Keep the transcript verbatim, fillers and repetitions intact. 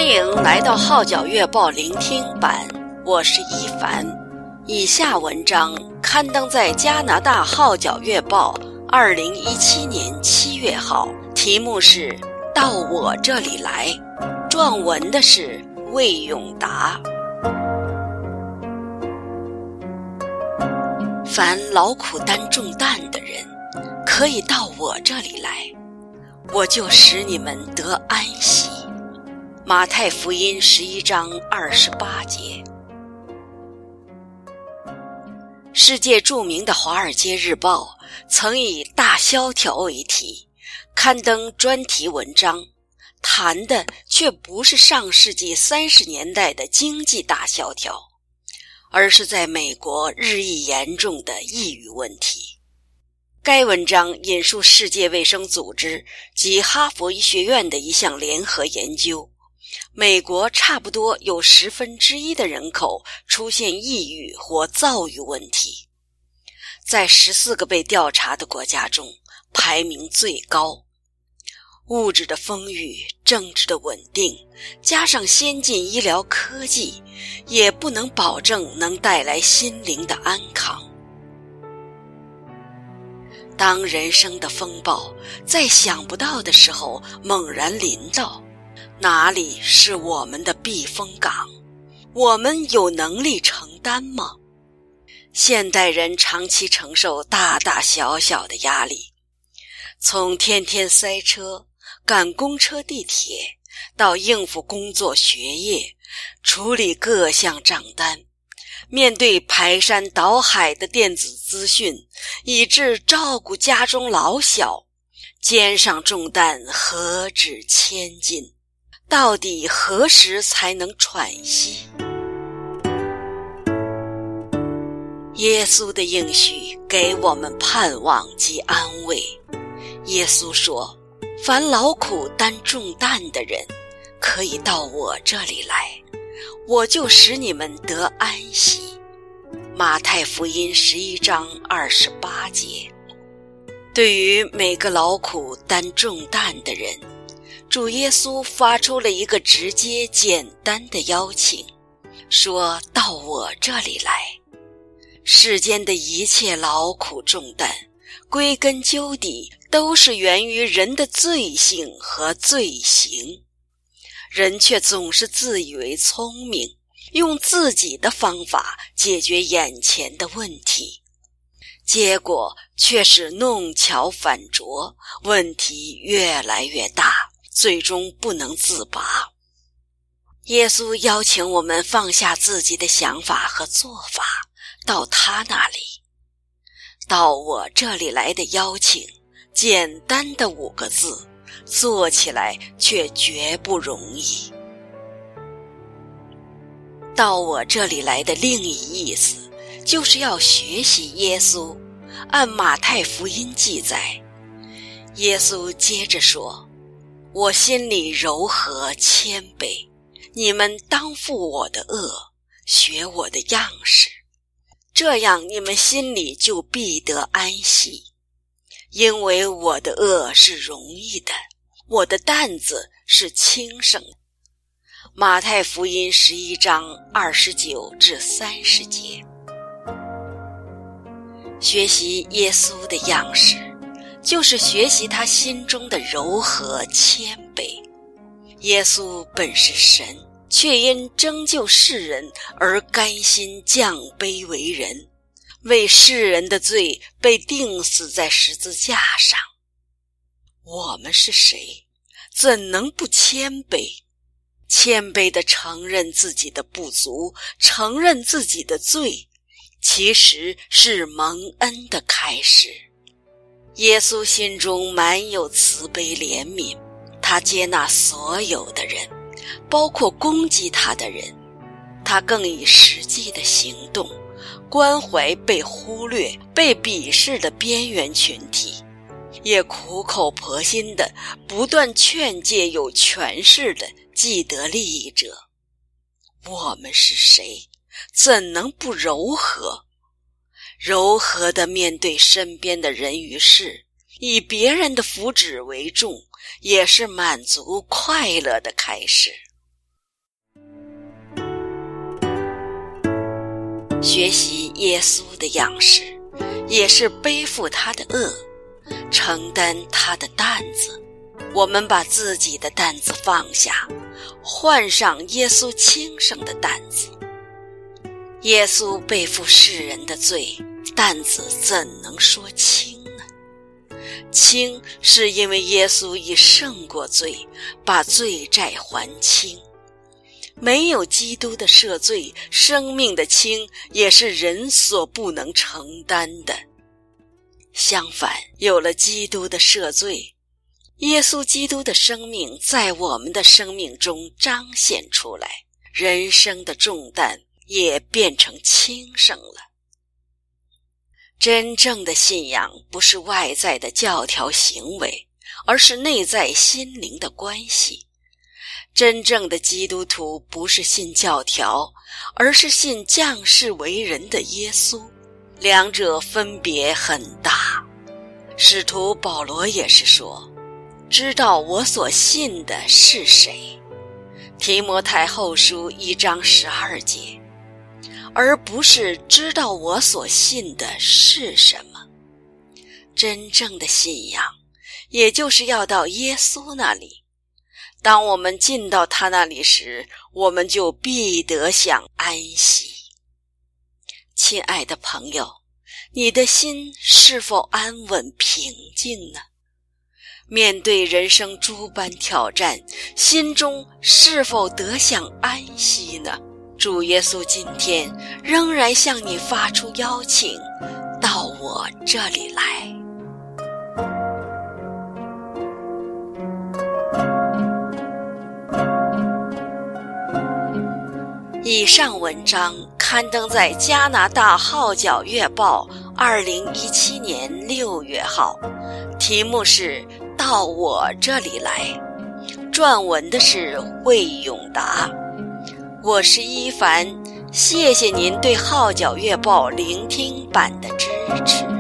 迎来到号角月报聆听版，我是一凡。以下文章刊登在加拿大号角月报二零一七年七月号，题目是到我这里来，撰文的是魏永达。凡劳苦担重担的人，可以到我这里来，我就使你们得安息。马太福音十一章二十八节。世界著名的《华尔街日报》曾以大萧条为题，刊登专题文章，谈的却不是上世纪三十年代的经济大萧条，而是在美国日益严重的抑郁问题。该文章引述世界卫生组织及哈佛医学院的一项联合研究，美国差不多有十分之一的人口出现抑郁或躁郁问题，在十四个被调查的国家中排名最高。物质的丰裕，政治的稳定，加上先进医疗科技，也不能保证能带来心灵的安康。当人生的风暴在想不到的时候猛然临到，哪里是我们的避风港？我们有能力承担吗？现代人长期承受大大小小的压力，从天天塞车、赶公车地铁，到应付工作学业，处理各项账单，面对排山倒海的电子资讯，以致照顾家中老小，肩上重担何止千斤，到底何时才能喘息？耶稣的应许给我们盼望及安慰。耶稣说，凡劳苦担重担的人，可以到我这里来，我就使你们得安息。马太福音十一章二十八节。对于每个劳苦担重担的人，主耶稣发出了一个直接简单的邀请，说到我这里来。世间的一切劳苦重担，归根究底都是源于人的罪性和罪行。人却总是自以为聪明，用自己的方法解决眼前的问题，结果却是弄巧反拙，问题越来越大，最终不能自拔。耶稣邀请我们放下自己的想法和做法，到他那里。到我这里来的邀请，简单的五个字，做起来却绝不容易。到我这里来的另一意思，就是要学习耶稣。按马太福音记载，耶稣接着说，我心里柔和谦卑，你们当负我的恶，学我的样式，这样你们心里就必得安息。因为我的恶是容易的，我的担子是轻省的。马太福音十一章二十九至三十节。学习耶稣的样式，就是学习他心中的柔和谦卑。耶稣本是神，却因拯救世人而甘心降卑为人，为世人的罪被钉死在十字架上。我们是谁？怎能不谦卑？谦卑地承认自己的不足，承认自己的罪，其实是蒙恩的开始。耶稣心中满有慈悲怜悯，他接纳所有的人，包括攻击他的人。他更以实际的行动关怀被忽略、被鄙视的边缘群体，也苦口婆心地不断劝诫有权势的既得利益者。我们是谁？怎能不柔和？柔和地面对身边的人与事，以别人的福祉为重，也是满足快乐的开始。 学习耶稣的样式，也是背负他的恶，承担他的担子。我们把自己的担子放下，换上耶稣轻省的担子。耶稣背负世人的罪，担子怎能说轻呢？轻是因为耶稣已胜过罪，把罪债还清。没有基督的赦罪，生命的轻也是人所不能承担的。相反，有了基督的赦罪，耶稣基督的生命在我们的生命中彰显出来，人生的重担也变成轻省了。真正的信仰不是外在的教条行为，而是内在心灵的关系。真正的基督徒不是信教条，而是信降世为人的耶稣，两者分别很大。使徒保罗也是说，知道我所信的是谁，提摩太后书一章十二节，而不是知道我所信的是什么。真正的信仰，也就是要到耶稣那里。当我们进到他那里时，我们就必得享安息。亲爱的朋友，你的心是否安稳平静呢？面对人生诸般挑战，心中是否得享安息呢？主耶稣今天仍然向你发出邀请，到我这里来。以上文章刊登在加拿大号角月报二零一七年六月号，题目是到我这里来，撰文的是魏永达。我是一凡，谢谢您对号角月报聆听版的支持。